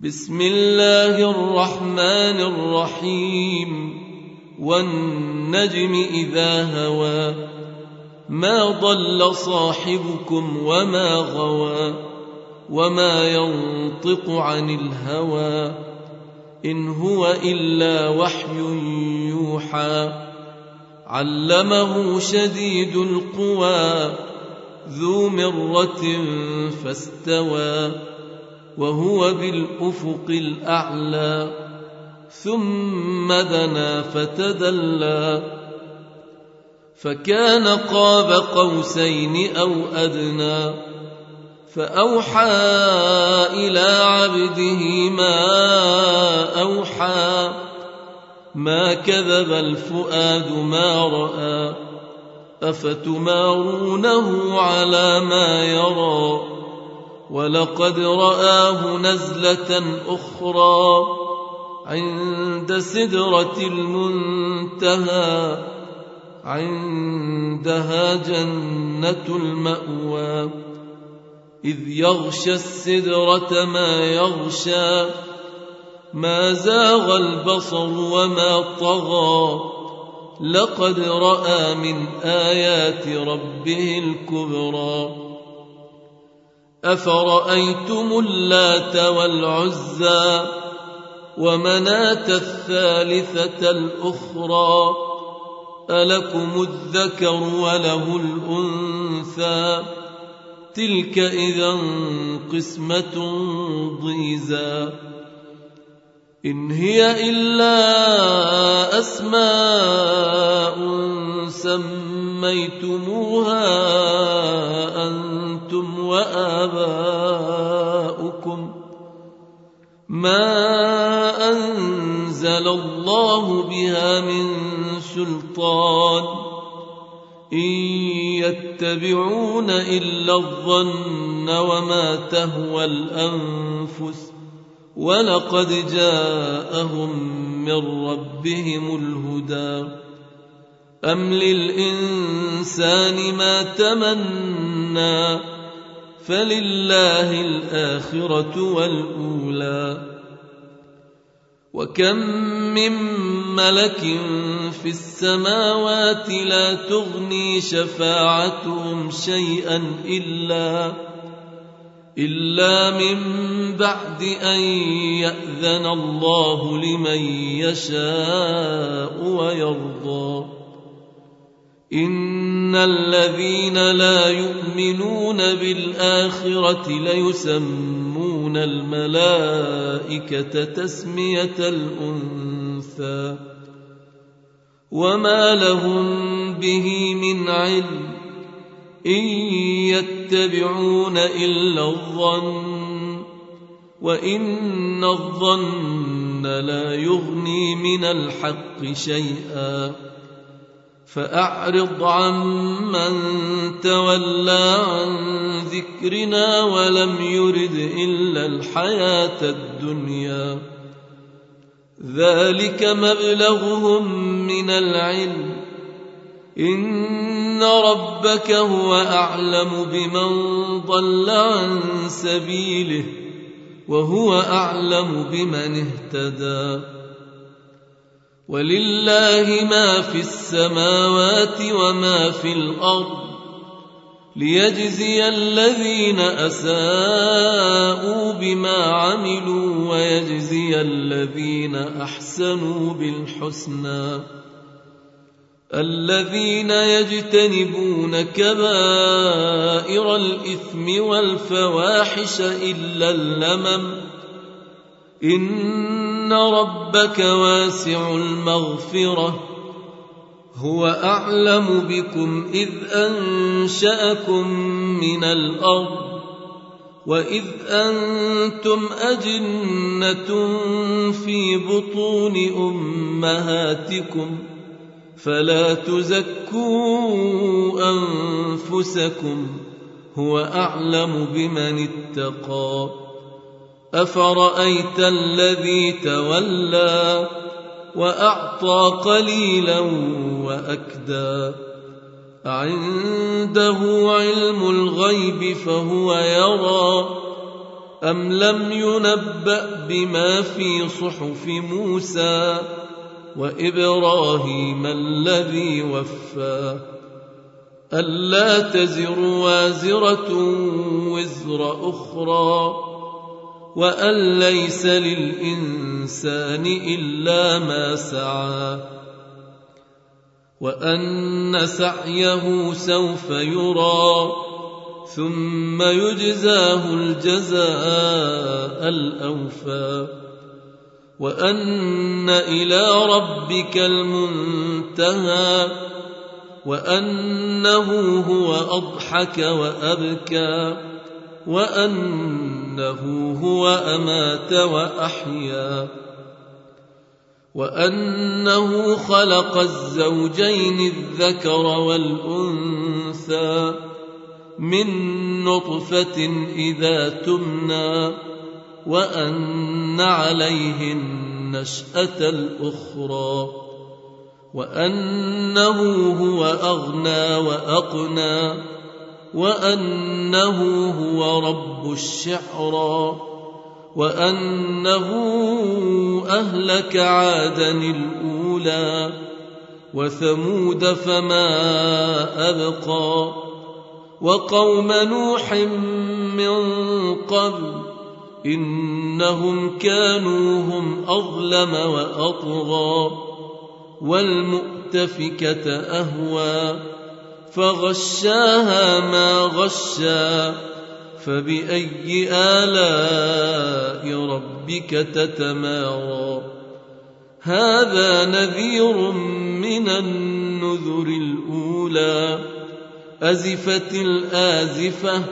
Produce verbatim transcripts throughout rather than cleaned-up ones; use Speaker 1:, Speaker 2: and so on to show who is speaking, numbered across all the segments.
Speaker 1: بسم الله الرحمن الرحيم والنجم إذا هوى ما ضل صاحبكم وما غوى وما ينطق عن الهوى إن هو إلا وحي يوحى علمه شديد القوى ذو مرة فاستوى وهو بالأفق الأعلى ثم دنا فتدلى فكان قاب قوسين أو أدنى فأوحى إلى عبده ما أوحى ما كذب الفؤاد ما رأى أفتمارونه على ما يرى ولقد رآه نزلة أخرى عند سدرة المنتهى عندها جنة المأوى إذ يغشى السدرة ما يغشى ما زاغ البصر وما طغى لقد رأى من آيات ربه الكبرى أفرأيتم اللات والعزى ومناة الثالثة الأخرى ألكم الذكر وله الأنثى تلك إذا قسمة ضيزى إن هي إلا أسماء سميتموها أنتم وآباؤكم ما أنزل الله بها من سلطان إن يتبعون إلا الظن وما تهوى الأنفس ولقد جاءهم من ربهم الهدى أم للإنسان ما تمنى فلله الآخرة والأولى وكم من ملك في السماوات لا تغني شفاعتهم شيئا إلا إلا من بعد أن يأذن الله لمن يشاء ويرضى إن الذين لا يؤمنون بالآخرة ليسمون الملائكة تسمية الأنثى وما لهم به من علم إن يتبعون إلا الظن وإن الظن لا يغني من الحق شيئا فأعرض عمن تولى عن ذكرنا ولم يرد إلا الحياة الدنيا ذلك مبلغهم من العلم إن ربك هو أعلم بمن ضل عن سبيله وهو أعلم بمن اهتدى ولله ما في السماوات وما في الأرض ليجزي الذين أساءوا بما عملوا ويجزي الذين أحسنوا بالحسنى الذين يجتنبون كبائر الإثم والفواحش إلا اللمم إن ربك واسع المغفرة هو أعلم بكم إذ أنشأكم من الأرض وإذ أنتم أجنة في بطون أمهاتكم فلا تزكوا أنفسكم هو أعلم بمن اتقى أفرأيت الذي تولى وأعطى قليلا وأكدى أعنده علم الغيب فهو يرى أم لم ينبأ بما في صحف موسى وإبراهيم الذي وفى ألا تزر وازرة وزر أخرى وأن ليس للإنسان إلا ما سعى وأن سعيه سوف يرى ثم يجزاه الجزاء الأوفى وأن إلى ربك المنتهى وأنه هو أضحك وأبكى وأنه هو أمات وأحيا وأنه خلق الزوجين الذكر والأنثى من نطفة إذا تمنى وأن عليه النشأة الأخرى وأنه هو أغنى وأقنى وأنه هو رب الشعرى وأنه أهلك عادا الأولى وثمود فما أبقى وقوم نوح من قبل إنهم كانوا هم أظلم وأطغى والمؤتفكة أهوى فغشاها ما غشا فبأي آلاء ربك تتمارى هذا نذير من النذر الأولى أزفت الآزفة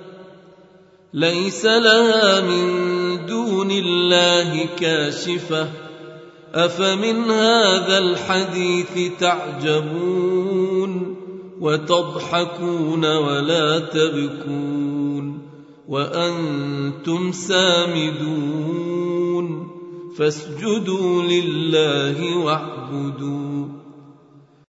Speaker 1: ليس لها من دون الله كاشفة أفمن هذا الحديث تعجبون وتضحكون ولا تبكون وأنتم سامدون فاسجدوا لله واعبدوا